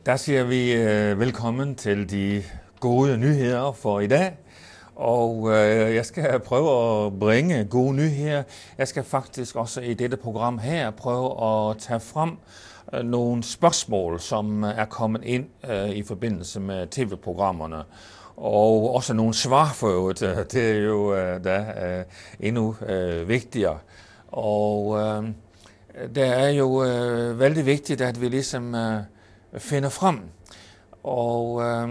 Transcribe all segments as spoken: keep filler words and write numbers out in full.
Der siger vi øh, velkommen til de gode nyheder for i dag. Og øh, jeg skal prøve at bringe gode nyheder. Jeg skal faktisk også i dette program her prøve at tage frem øh, nogle spørgsmål, som er kommet ind øh, i forbindelse med tv-programmerne. Og også nogle svar for øvrigt. Det er jo øh, da, øh, endnu øh, vigtigere. Og øh, det er jo øh, vældig vigtigt, at vi ligesom øh, finder frem. Og øh,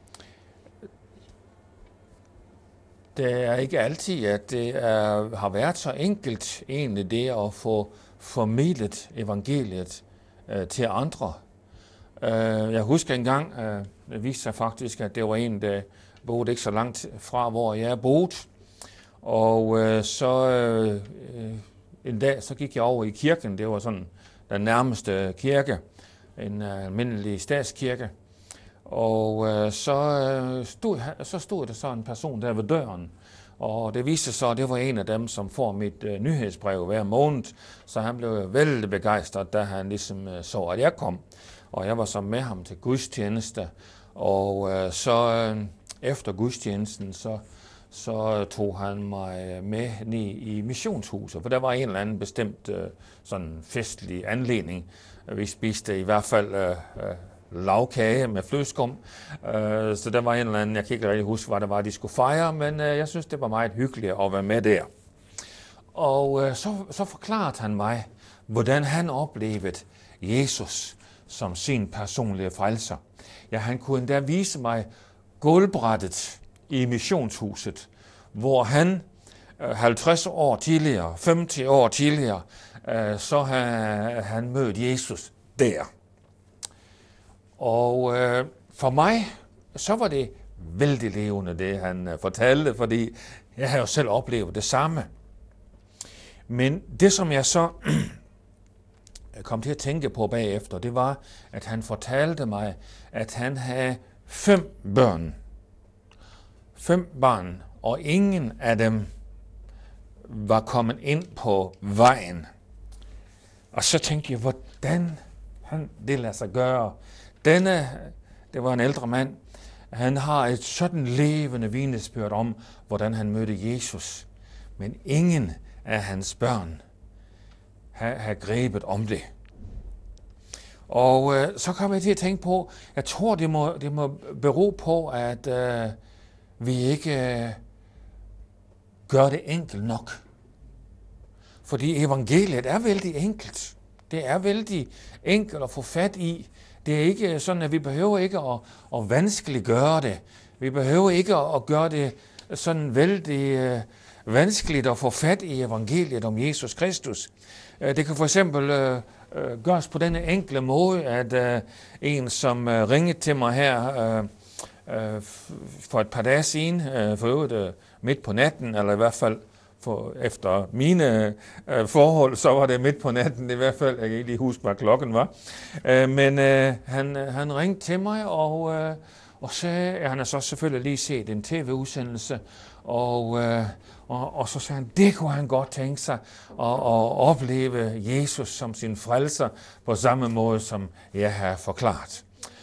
det er ikke altid, at det er, har været så enkelt egentlig det at få formidlet evangeliet øh, til andre. Øh, jeg husker engang, øh, det viste sig faktisk, at det var en, der boede ikke så langt fra, hvor jeg boede. Og øh, så øh, en dag, så gik jeg over i kirken. Det var sådan den nærmeste kirke, en uh, almindelig statskirke. Og øh, så, øh, stod, så stod der så en person der ved døren. Og det viste sig, at det var en af dem, som får mit øh, nyhedsbrev hver måned. Så han blev vældig begejstret, da han ligesom øh, så, at jeg kom. Og jeg var så med ham til gudstjeneste. Og øh, så øh, efter gudstjenesten, så, så tog han mig med ned i missionshuset. For der var en eller anden bestemt øh, sådan festlig anledning. Vi spiste i hvert fald øh, øh, lavkage med flødeskum. Øh, så der var en eller anden, jeg kan ikke rigtig huske, hvad det var, de skulle fejre, men øh, jeg synes, det var meget hyggeligt at være med der. Og øh, så, så forklarede han mig, hvordan han oplevede Jesus som sin personlige frelser. Ja, han kunne endda vise mig gulvbrættet i missionshuset, hvor han øh, halvtreds år tidligere, femogtyve år tidligere, øh, så havde han mødt Jesus der. Og øh, for mig, så var det vældig levende, det han øh, fortalte, fordi jeg har jo selv oplevet det samme. Men det, som jeg så kom til at tænke på bagefter, det var, at han fortalte mig, at han havde fem børn. Fem børn, og ingen af dem var kommet ind på vejen. Og så tænkte jeg, hvordan han det lader sig gøre. Denne, det var en ældre mand, han har et sådan levende vidnesbyrd om, hvordan han mødte Jesus. Men ingen af hans børn har, har grebet om det. Og øh, så kom jeg til at tænke på, jeg tror, det må, det må bero på, at øh, vi ikke øh, gør det enkelt nok. Fordi evangeliet er vældig enkelt. Det er vældig enkelt at få fat i. Det er ikke sådan, at vi behøver ikke at, at vanskeliggøre det. Vi behøver ikke at gøre det sådan vældig øh, vanskeligt at få fat i evangeliet om Jesus Kristus. Det kan for eksempel øh, øh, gøres på denne enkle måde, at øh, en, som øh, ringede til mig her øh, øh, for et par dage siden, øh, for øvrigt øh, midt på natten, eller i hvert fald for, efter mine øh, forhold, så var det midt på natten i hvert fald. Jeg kan ikke lige huske, hvad klokken var. Øh, men øh, han, han ringede til mig, og, øh, og sagde, at han har så selvfølgelig lige set en tv-udsendelse, og, øh, og, og så sagde han, det kunne han godt tænke sig at, at opleve Jesus som sin frelser på samme måde, som jeg har forklaret.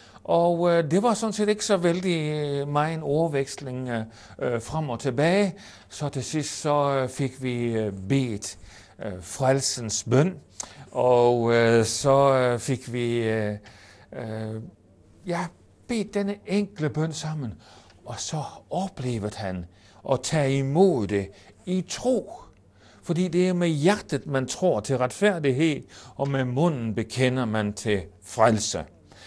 Og øh, det var sådan set ikke så vældig øh, meget en ordveksling øh, frem og tilbage. Så til sidst så øh, fik vi øh, bedt øh, frelsens bøn, og øh, så øh, fik vi øh, øh, ja, bedt denne enkle bøn sammen. Og så oplevede han at tage imod det i tro. Fordi det er med hjertet, man tror til retfærdighed, og med munden bekender man til frelse.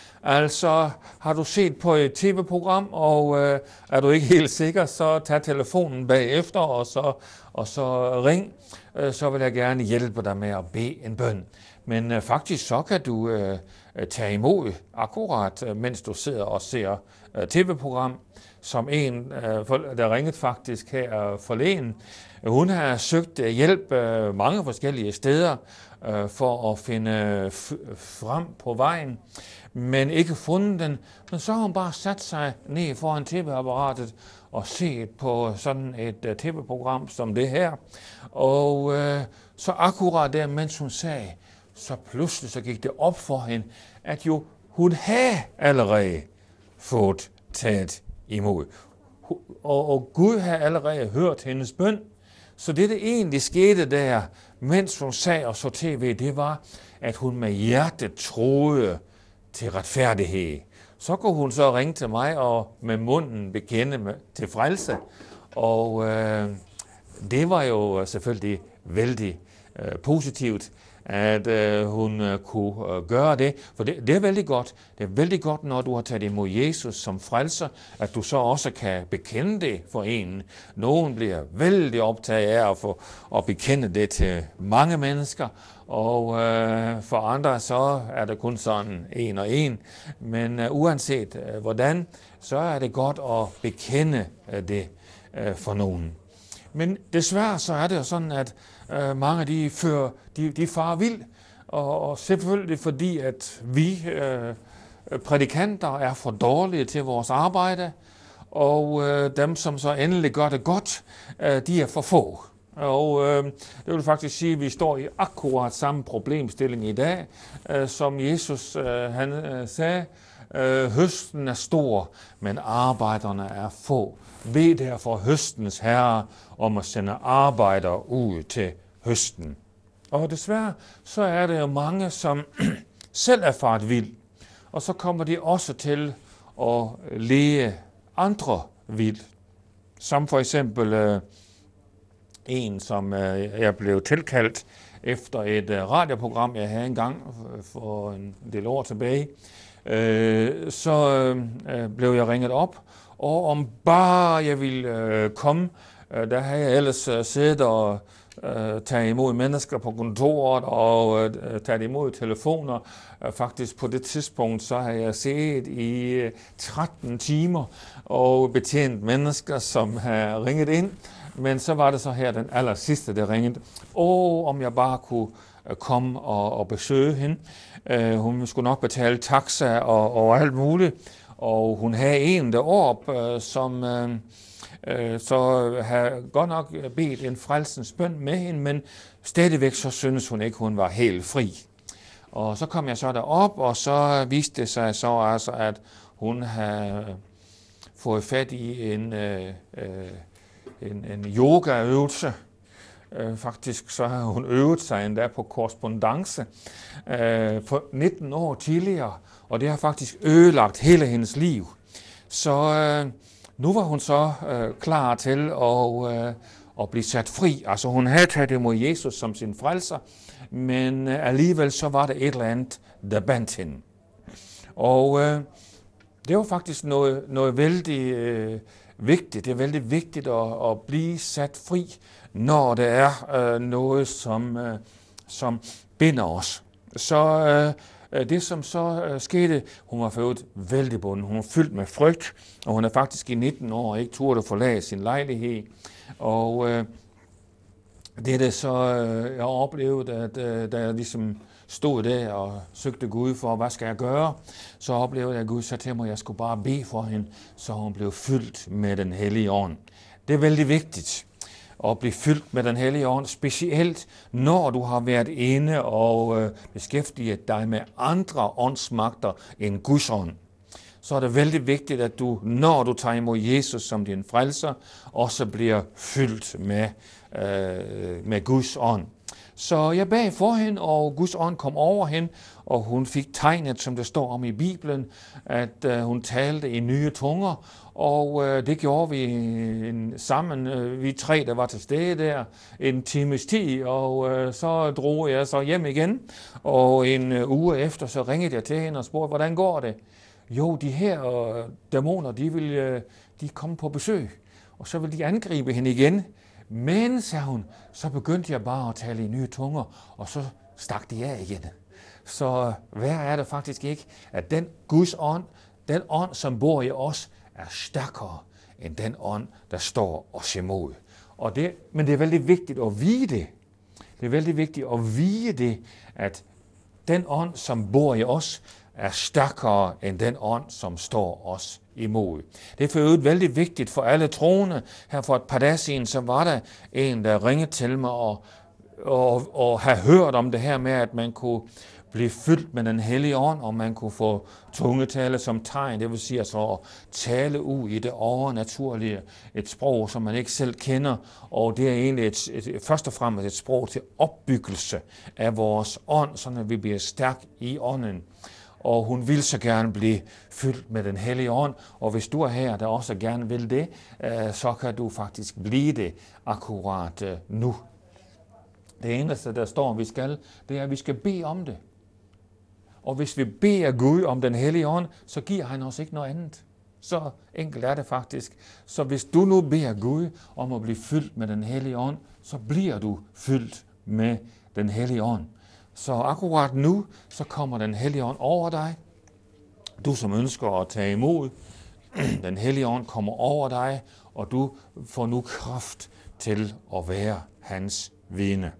Altså, har du set på et tv-program, og øh, er du ikke helt sikker, så tag telefonen bagefter, og så, og så ring. Øh, så vil jeg gerne hjælpe dig med at bede en bøn. Men øh, faktisk så kan du øh, tage imod akkurat, øh, mens du sidder og ser øh, tv-program, som en, øh, der ringede faktisk her forleden. Hun har søgt hjælp øh, mange forskellige steder øh, for at finde f- frem på vejen, men ikke fundet den. Men så har hun bare sat sig ned foran tv-apparatet og set på sådan et uh, tv-program som det her. Og uh, så akkurat der, mens hun sagde, så pludselig så gik det op for hende, at jo hun havde allerede fået taget imod. Og, og Gud havde allerede hørt hendes bøn. Så det, der egentlig skete der, mens hun sad og så tv, det var, at hun med hjertet troede til retfærdighed. Så kunne hun så ringe til mig og med munden bekende med, til frelse. Og øh, det var jo selvfølgelig vældig øh, positivt, at øh, hun øh, kunne øh, gøre det. For det, det er vældig godt. Det er vældig godt, når du har taget imod Jesus som frelser, at du så også kan bekende det for en. Nogen bliver vældig optaget af at, få, at bekende det til mange mennesker, og øh, for andre så er det kun sådan en og en. Men øh, uanset øh, hvordan, så er det godt at bekende øh, det øh, for nogen. Men desværre så er det jo sådan, at øh, mange de, fører, de, de farer vild, og, og selvfølgelig fordi, at vi øh, prædikanter er for dårlige til vores arbejde, og øh, dem, som så endelig gør det godt, øh, de er for få. Og øh, det vil faktisk sige, at vi står i akkurat samme problemstilling i dag, øh, som Jesus øh, han øh, sagde. Øh, høsten er stor, men arbejderne er få. Bed derfor høstens herre om at sende arbejdere ud til høsten. Og desværre så er det jo mange, som selv er faret vild, og så kommer de også til at lede andre vild. Som for eksempel øh, en, som øh, jeg blev tilkaldt efter et øh, radioprogram, jeg havde engang for en del år tilbage. Øh, så øh, blev jeg ringet op, og om bare jeg ville øh, komme, øh, der havde jeg ellers øh, siddet og øh, taget imod mennesker på kontoret og øh, taget imod telefoner. Øh, faktisk på det tidspunkt, så havde jeg set i øh, tretten timer og betjent mennesker, som havde ringet ind. Men så var det så her den aller sidste, der ringede. Og om jeg bare kunne øh, komme og, og besøge hende. Øh, hun skulle nok betale taxa og, og alt muligt. Og hun havde en deroppe, øh, som øh, øh, så havde godt nok bedt en frelsens bøn med hende, men stadigvæk så syntes hun ikke, hun var helt fri. Og så kom jeg så derop, og så viste det sig så altså, at hun havde fået fat i en, øh, en, en yogaøvelse. Øh, faktisk så har hun øvet sig endda på korrespondance øh, for nitten år tidligere, og det har faktisk ødelagt hele hendes liv. Så øh, nu var hun så øh, klar til at, øh, at blive sat fri. Altså hun havde taget imod Jesus som sin frelser, men øh, alligevel så var det et eller andet, der bandt hende. Og øh, det var faktisk noget, noget vældig øh, vigtigt. Det er vældig vigtigt at, at blive sat fri, når det er øh, noget, som, øh, som binder os. Så øh, det, som så øh, skete, hun var født vældig bunden. Hun var fyldt med frygt, og hun er faktisk i nitten år ikke turde forlade sin lejlighed. Og øh, det er det så, øh, jeg oplevede, at øh, da jeg ligesom stod der og søgte Gud for, hvad skal jeg gøre, så oplevede jeg, at Gud sagde til mig, at jeg skulle bare bede for hende, så hun blev fyldt med den hellige ånd. Det er vældig vigtigt at blive fyldt med den hellige ånd, specielt når du har været inde og øh, beskæftiget dig med andre åndsmagter end Guds ånd. Så er det vældig vigtigt, at du, når du tager imod Jesus som din frelser, også bliver fyldt med, øh, med Guds ånd. Så jeg bad for hende, og Guds ånd kom over hende, og hun fik tegnet, som det står om i Bibelen, at øh, hun talte i nye tunger, og øh, det gjorde vi en, sammen, øh, vi tre, der var til stede der, en times tid, og øh, så drog jeg så hjem igen, og en øh, uge efter, så ringede jeg til hende og spurgte, hvordan går det? Jo, de her øh, dæmoner, de vil øh, de komme på besøg, og så vil de angribe hende igen. Men, sagde hun, så begyndte jeg bare at tale i nye tunger, og så stak de af igen. Så værre er det faktisk ikke, at den Guds ånd, den ånd, som bor i os, er stærkere end den ånd, der står os imod. Og det, men det er vældig vigtigt at vide det. Det er vældig vigtigt at vide det, at den ånd, som bor i os, er stærkere end den ånd, som står os imod. Det er for øvrigt vældig vigtigt for alle troende. Her for et par dage siden, så var der en, der ringede til mig og, og, og have hørt om det her med, at man kunne blive fyldt med den hellige ånd, og man kunne få tungetale som tegn, det vil sige altså at tale ud i det overnaturlige, et sprog, som man ikke selv kender, og det er egentlig et, et, først og fremmest et sprog til opbyggelse af vores ånd, så vi bliver stærk i ånden. Og hun vil så gerne blive fyldt med den hellige ånd, og hvis du er her, der også gerne vil det, så kan du faktisk blive det akkurat nu. Det eneste, der står, vi skal, det er, at vi skal bede om det. Og hvis vi beder Gud om den hellige ånd, så giver han os ikke noget andet. Så enkelt er det faktisk. Så hvis du nu beder Gud om at blive fyldt med den hellige ånd, så bliver du fyldt med den hellige ånd. Så akkurat nu, så kommer den hellige ånd over dig. Du som ønsker at tage imod, den hellige ånd kommer over dig, og du får nu kraft til at være hans vidne.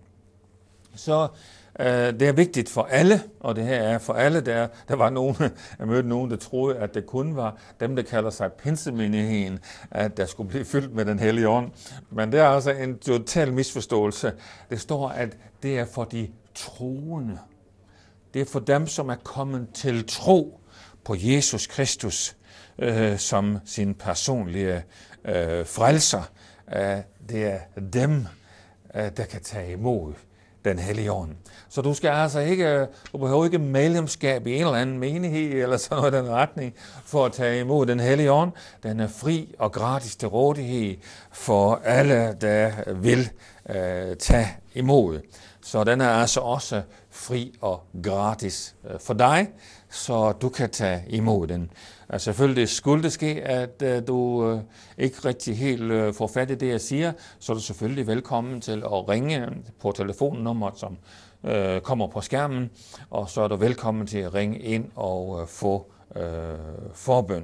Så øh, det er vigtigt for alle, og det her er for alle. Der, der var nogen, jeg mødte nogen, der troede, at det kun var dem, der kalder sig pinsemenigheden, at der skulle blive fyldt med den hellige ånd. Men det er altså en total misforståelse. Det står, at det er for de troende. Det er for dem, som er kommet til tro på Jesus Kristus øh, som sin personlige øh, frelser. Øh, det er dem, øh, der kan tage imod den hellige ånd. Så du skal altså ikke, du behøver ikke medlemskab i en eller anden menighed eller sådan noget i den retning for at tage imod den hellige ånd. Den er fri og gratis til rådighed for alle, der vil øh, tage imod. Så den er altså også fri og gratis for dig, så du kan tage imod den. Altså selvfølgelig skulle det ske, at uh, du uh, ikke rigtig helt uh, får fat i det, jeg siger, så er du selvfølgelig velkommen til at ringe på telefonnummeret, som uh, kommer på skærmen, og så er du velkommen til at ringe ind og uh, få uh, forbøn.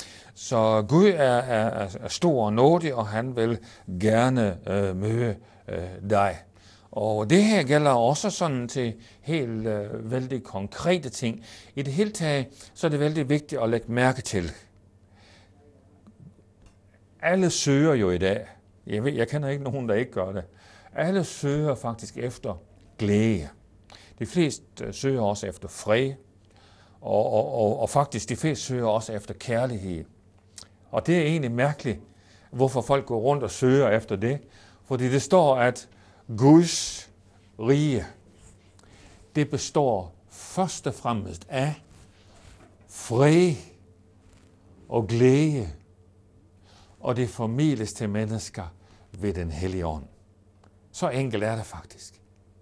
Så Gud er, er, er stor og nådig, og han vil gerne uh, møde uh, dig. Og det her gælder også sådan til helt øh, vældig konkrete ting. I det hele taget, så er det vældig vigtigt at lægge mærke til. Alle søger jo i dag. Jeg, ved, jeg kender ikke nogen, der ikke gør det. Alle søger faktisk efter glæde. De fleste søger også efter fred. Og, og, og, og faktisk de fleste søger også efter kærlighed. Og det er egentlig mærkeligt, hvorfor folk går rundt og søger efter det. Fordi det står, at Guds rige, det består først og fremmest af fred og glæde, og det formidles til mennesker ved den hellige ånd. Så enkelt er det faktisk.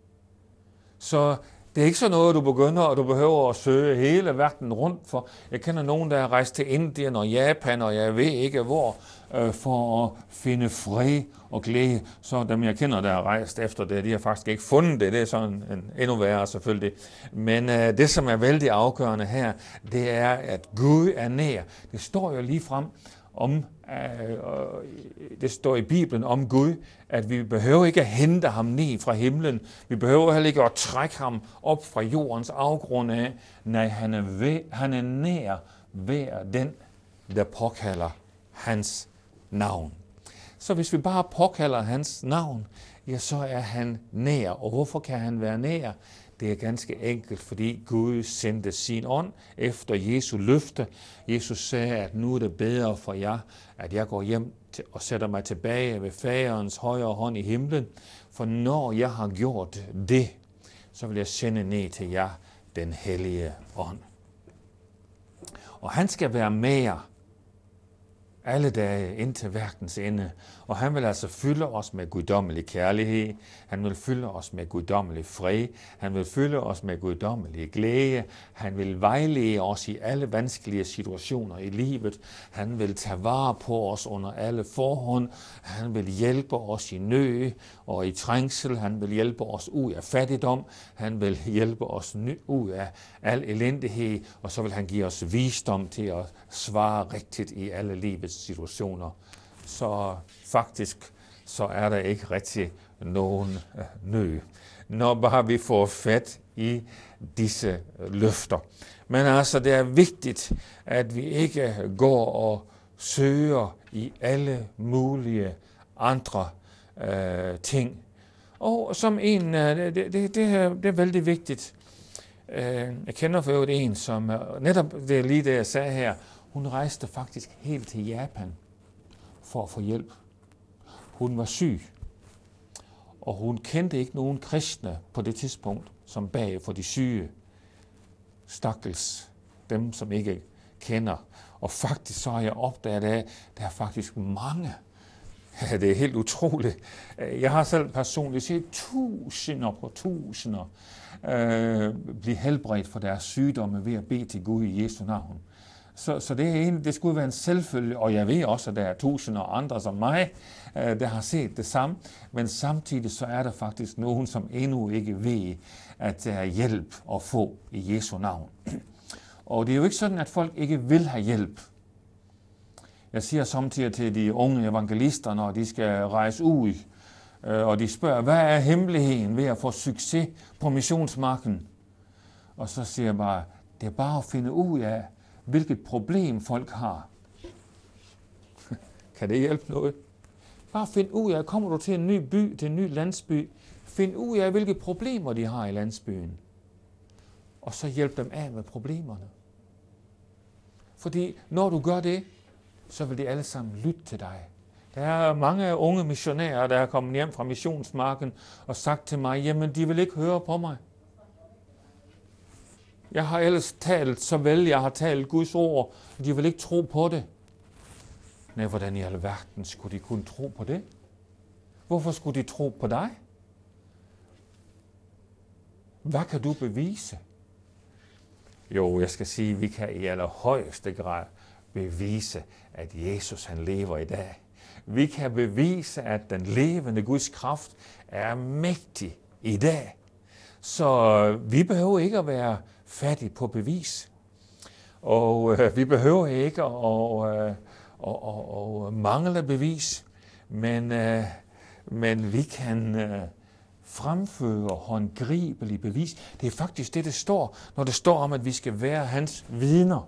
Så det er ikke sådan noget, du begynder, og du behøver at søge hele verden rundt for. Jeg kender nogen, der er rejst til Indien og Japan, og jeg ved ikke hvor, øh, for at finde fred og glæde. Så dem, jeg kender, der er rejst efter det, de har faktisk ikke fundet det. Det er sådan en, endnu værre selvfølgelig. Men øh, det, som er vældig afgørende her, det er, at Gud er nær. Det står jo lige frem om, øh, det står i Bibelen om Gud, at vi behøver ikke at hente ham ned fra himlen. Vi behøver heller ikke at trække ham op fra jordens afgrund af. Nej, han er, ved, han er nær hver den, der påkalder hans navn. Så hvis vi bare påkalder hans navn, ja, så er han nær. Og hvorfor kan han være nær? Det er ganske enkelt, fordi Gud sendte sin ånd efter Jesu løfte. Jesus sagde, at nu er det bedre for jer, at jeg går hjem til, og sætter mig tilbage ved Faderens højre hånd i himlen. For når jeg har gjort det, så vil jeg sende ned til jer den hellige ånd. Og han skal være med jer alle dage indtil verdens ende. Og han vil altså fylde os med guddommelig kærlighed. Han vil fylde os med guddommelig fred. Han vil fylde os med guddommelig glæde. Han vil vejlede os i alle vanskelige situationer i livet. Han vil tage vare på os under alle forhold. Han vil hjælpe os i nød og i trængsel. Han vil hjælpe os ud af fattigdom. Han vil hjælpe os ud af al elendighed. Og så vil han give os visdom til at svare rigtigt i alle livets situationer. Så faktisk så er der ikke rigtig nogen nød, når bare vi får fat i disse løfter. Men altså, det er vigtigt, at vi ikke går og søger i alle mulige andre øh, ting. Og som en, det, det, det, er, det er vældig vigtigt, Jeg kender for øvrigt en, som netop det er lige det, jeg sagde her. Hun rejste faktisk helt til Japan for at få hjælp. Hun var syg, og hun kendte ikke nogen kristne på det tidspunkt, som bag for de syge. Stakkels, dem som ikke kender. Og faktisk så har jeg opdaget, at der er faktisk mange. Ja, det er helt utroligt. Jeg har selv personligt set tusinder på tusinder øh, blive helbredt for deres sygdomme ved at bede til Gud i Jesu navn. Så, så det, er en, det skulle være en selvfølge, og jeg ved også, at der er tusinder andre som mig, øh, der har set det samme. Men samtidig så er der faktisk nogen, som endnu ikke ved, at der er hjælp at få i Jesu navn. Og det er jo ikke sådan, at folk ikke vil have hjælp. Jeg siger samtidig til de unge evangelister, når de skal rejse ud, øh, og de spørger, hvad er hemmeligheden ved at få succes på missionsmarken? Og så siger jeg bare, det er bare at finde ud af, hvilket problem folk har. Kan det hjælpe noget? Bare find ud af, kommer du til en ny by, til en ny landsby, find ud af, hvilke problemer de har i landsbyen. Og så hjælp dem af med problemerne. Fordi når du gør det, så vil de alle sammen lytte til dig. Der er mange unge missionærer, der er kommet hjem fra missionsmarken og sagt til mig, jamen de vil ikke høre på mig. Jeg har ellers talt så vel, jeg har talt Guds ord, og de vil ikke tro på det. Nej, hvordan i alverden skulle de kunne tro på det? Hvorfor skulle de tro på dig? Hvad kan du bevise? Jo, jeg skal sige, at vi kan i allerhøjeste grad bevise, at Jesus han lever i dag. Vi kan bevise, at den levende Guds kraft er mægtig i dag. Så vi behøver ikke at være fattige på bevis. Og øh, vi behøver ikke at øh, og, og, og mangle bevis, men, øh, men vi kan øh, fremføre håndgribelige bevis. Det er faktisk det, det står, når det står om, at vi skal være hans vidner.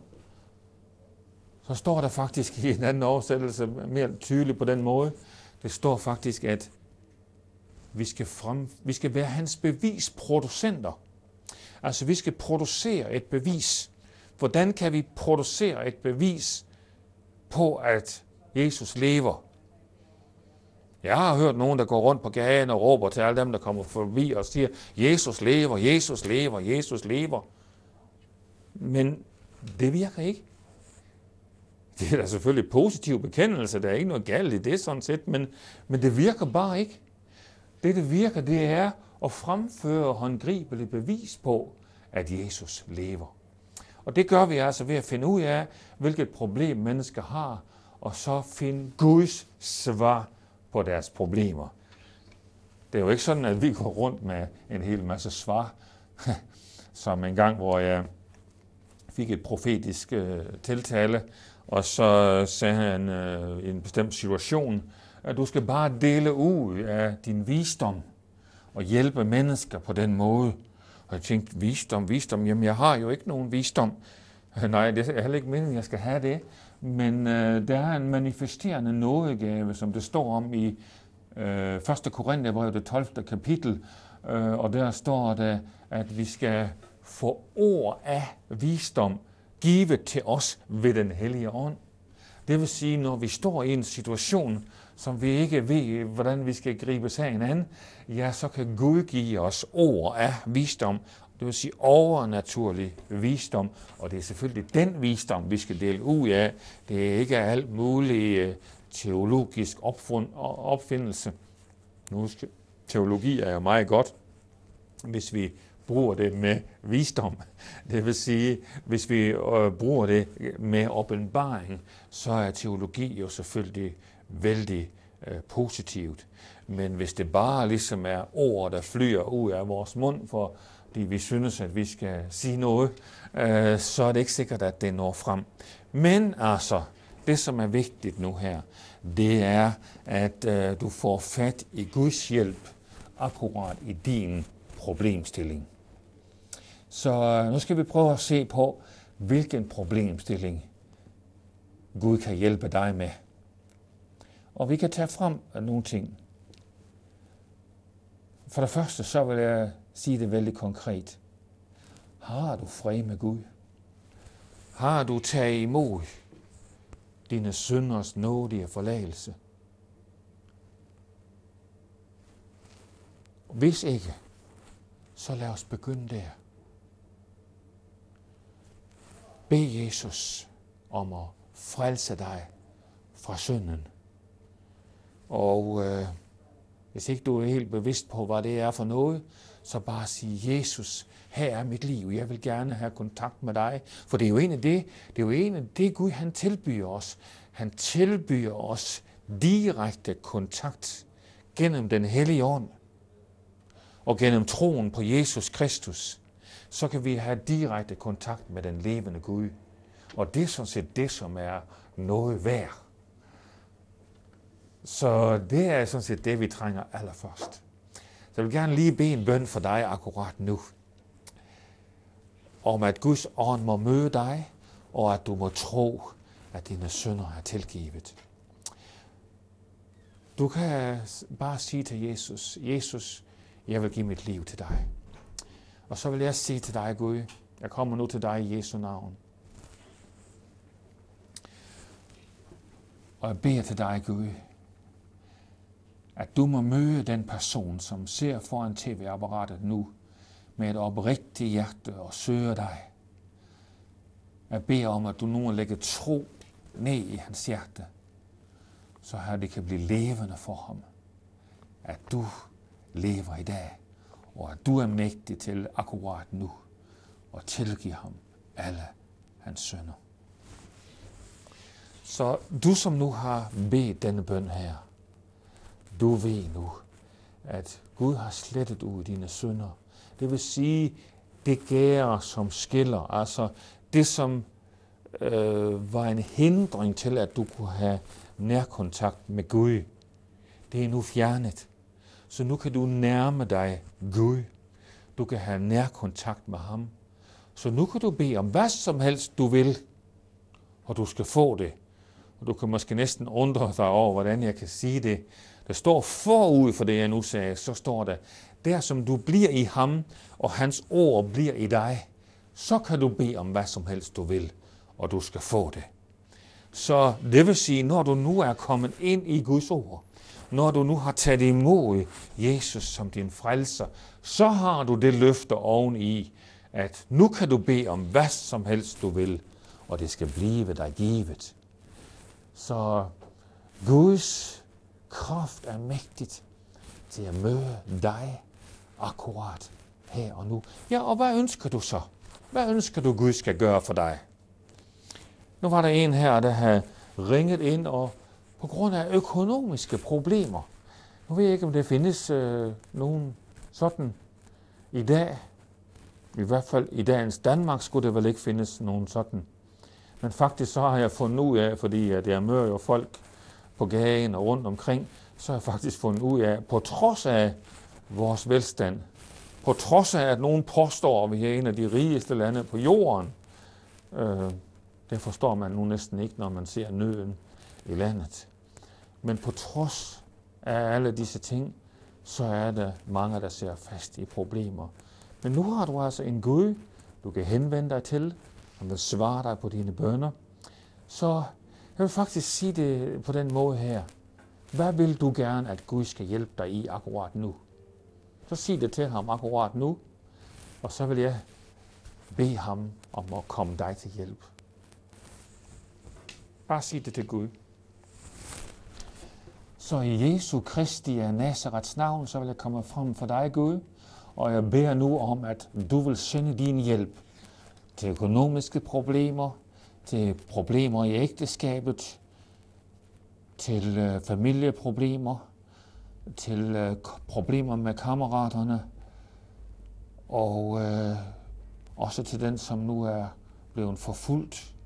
Så står der faktisk i en anden oversættelse mere tydeligt på den måde. Det står faktisk, at vi skal, frem, vi skal være hans bevisproducenter. Altså vi skal producere et bevis. Hvordan kan vi producere et bevis på, at Jesus lever? Jeg har hørt nogen, der går rundt på gaden og råber til alle dem, der kommer forbi og siger, Jesus lever, Jesus lever, Jesus lever. Men det virker ikke. Det er da selvfølgelig positiv bekendelse, der er ikke noget galt i det sådan set, men, men det virker bare ikke. Det, det virker, det er at fremføre håndgribeligt bevis på, at Jesus lever. Og det gør vi altså ved at finde ud af, hvilket problem mennesker har, og så finde Guds svar på deres problemer. Det er jo ikke sådan, at vi går rundt med en hel masse svar, som en gang, hvor jeg fik et profetisk øh, tiltale, og så sagde han øh, i en bestemt situation, at du skal bare dele ud af din visdom og hjælpe mennesker på den måde. Og jeg tænkte, visdom, visdom, jamen jeg har jo ikke nogen visdom. Nej, det er heller ikke meningen, at jeg skal have det. Men øh, der er en manifesterende nådegave, som det står om i øh, første Korintherbrev, det tolvte kapitel. Øh, og der står der, at vi skal få ord af visdom givet til os ved den hellige ånd. Det vil sige, når vi står i en situation, som vi ikke ved, hvordan vi skal gribe sagen an, ja, så kan Gud give os ord af visdom. Det vil sige overnaturlig visdom, og det er selvfølgelig den visdom, vi skal dele ud af. Det er ikke alt mulig teologisk opfund, opfindelse. Nu skal, teologi er jo meget godt, hvis vi bruger det med visdom. Det vil sige, hvis vi øh, bruger det med åbenbaring, så er teologi jo selvfølgelig vældig øh, positivt. Men hvis det bare ligesom er ord, der flyr ud af vores mund, fordi vi synes, at vi skal sige noget, øh, så er det ikke sikkert, at det når frem. Men altså, det som er vigtigt nu her, det er, at øh, du får fat i Guds hjælp akkurat i din problemstilling. Så nu skal vi prøve at se på, hvilken problemstilling Gud kan hjælpe dig med. Og vi kan tage frem nogle ting. For det første, så vil jeg sige det vældig konkret. Har du fred med Gud? Har du taget imod dine synders nådige forladelse? Hvis ikke, så lad os begynde der. Bed Jesus om at frelse dig fra synden. Og øh, hvis ikke du er helt bevidst på, hvad det er for noget, så bare sig, Jesus, her er mit liv. Jeg vil gerne have kontakt med dig. For det er jo en af det, det er jo en af det Gud, han tilbyder os. Han tilbyder os direkte kontakt gennem den hellige ånd. Og gennem troen på Jesus Kristus, så kan vi have direkte kontakt med den levende Gud. Og det er sådan set det, som er noget værd. Så det er sådan set det, vi trænger allerførst. Så jeg vil gerne lige bede en bøn for dig akkurat nu. Om at Guds ånd må møde dig, og at du må tro, at dine synder er tilgivet. Du kan bare sige til Jesus, Jesus, jeg vil give mit liv til dig. Og så vil jeg sige til dig, Gud, jeg kommer nu til dig i Jesu navn. Og jeg beder til dig, Gud, at du må møde den person, som ser foran tv-apparatet nu, med et oprigtigt hjerte og søger dig. Jeg beder om, at du nu må lægge tro ned i hans hjerte, så her det kan blive levende for ham. At du lever i dag, og at du er mægtig til akkurat nu at tilgive ham alle hans synder. Så du, som nu har bedt denne bøn her, du ved nu, at Gud har slettet ud dine synder. Det vil sige, det gære, som skiller, altså det, som øh, var en hindring til, at du kunne have nærkontakt med Gud, det er nu fjernet. Så nu kan du nærme dig Gud. Du kan have nærkontakt med ham. Så nu kan du bede om hvad som helst du vil, og du skal få det. Og du kan måske næsten undre dig over, hvordan jeg kan sige det. Der står forud for det, jeg nu sagde, så står der, der som du bliver i ham, og hans ord bliver i dig, så kan du bede om hvad som helst du vil, og du skal få det. Så det vil sige, når du nu er kommet ind i Guds ord, når du nu har taget imod Jesus som din frelser, så har du det løfte oveni, at nu kan du bede om hvad som helst du vil, og det skal blive dig givet. Så Guds kraft er mægtigt til at møde dig akkurat her og nu. Ja, og hvad ønsker du så? Hvad ønsker du, Gud skal gøre for dig? Nu var der en her, der havde ringet ind, og på grund af økonomiske problemer. Nu ved jeg ikke, om det findes øh, nogen sådan i dag. I hvert fald i dagens Danmark skulle det vel ikke findes nogen sådan. Men faktisk så har jeg fundet ud af, fordi at jeg møder jo folk på gaden og rundt omkring, så har jeg faktisk fundet ud af, på trods af vores velstand, på trods af, at nogen påstår, at vi er en af de rigeste lande på jorden, øh, det forstår man nu næsten ikke, når man ser nøden i landet. Men på trods af alle disse ting, så er der mange, der ser fast i problemer. Men nu har du altså en Gud, du kan henvende dig til, han vil svare dig på dine bønner. Så jeg vil faktisk sige det på den måde her. Hvad vil du gerne, at Gud skal hjælpe dig i akkurat nu? Så sig det til ham akkurat nu, og så vil jeg bede ham om at komme dig til hjælp. Bare sig det til Gud. Så i Jesu Kristi af Nazarets navn, så vil jeg komme frem for dig, Gud, og jeg beder nu om, at du vil sende din hjælp til økonomiske problemer, til problemer i ægteskabet, til øh, familieproblemer, til øh, problemer med kammeraterne, og øh, også til den, som nu er blevet forfulgt.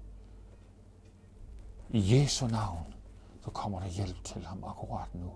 I Jesu navn, så kommer der hjælp til ham akkurat nu.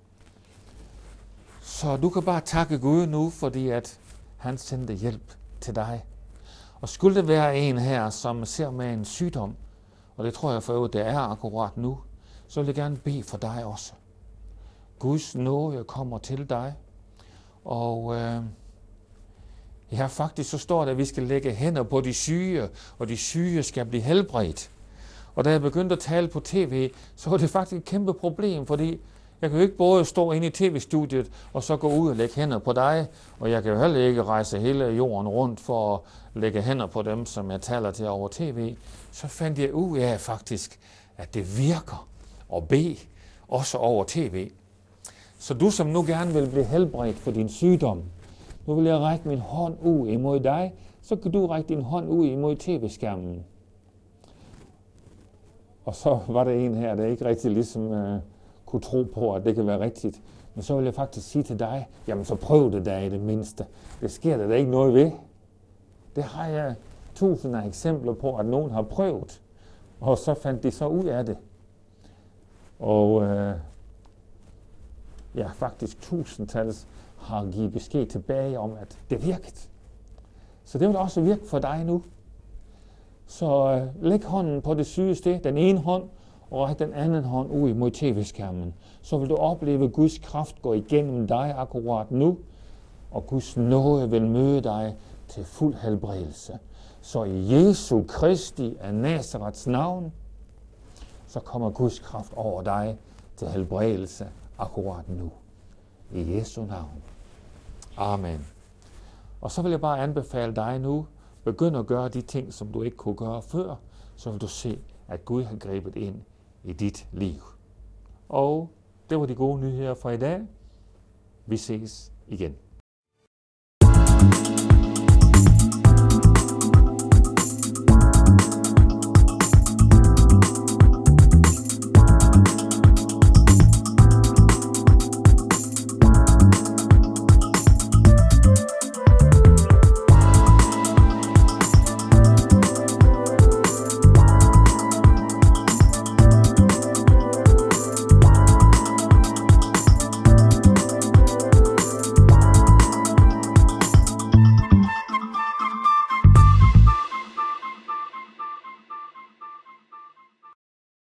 Så du kan bare takke Gud nu, fordi at han sendte hjælp til dig. Og skulle det være en her, som ser med en sygdom, og det tror jeg for øvrigt, det er akkurat nu, så vil jeg gerne bede for dig også. Guds nåde kommer til dig, og øh, Ja, faktisk så står der, at vi skal lægge hænder på de syge, og de syge skal blive helbredt. Og da jeg begyndte at tale på tv, så var det faktisk et kæmpe problem, fordi jeg kan jo ikke både stå inde i tv-studiet og så gå ud og lægge hænder på dig, og jeg kan jo heller ikke rejse hele jorden rundt for at lægge hænder på dem, som jeg taler til over tv. Så fandt jeg ud af faktisk, at det virker at bede også over tv. Så du, som nu gerne vil blive helbredt for din sygdom, nu vil jeg række min hånd ud imod dig, så kan du række din hånd ud imod tv-skærmen. Og så var der en her, der ikke rigtig ligesom uh, kunne tro på, at det kan være rigtigt. Men så vil jeg faktisk sige til dig, jamen så prøv det da i det mindste. Det sker der da ikke noget ved. Det har jeg tusinder af eksempler på, at nogen har prøvet. Og så fandt de så ud af det. Og uh, ja, faktisk tusindtals har givet besked tilbage om, at det virkede. Så det vil også virke for dig nu. Så uh, læg hånden på det syge sted, den ene hånd, og ræk den anden hånd ud mod tv-skærmen. Så vil du opleve Guds kraft gå igennem dig akkurat nu, og Guds nåde vil møde dig til fuld helbredelse. Så i Jesu Kristi af Nazarets navn, så kommer Guds kraft over dig til helbredelse akkurat nu. I Jesu navn. Amen. Og så vil jeg bare anbefale dig nu, begynd at gøre de ting, som du ikke kunne gøre før, så vil du se, at Gud har grebet ind i dit liv. Og det var de gode nyheder fra i dag. Vi ses igen.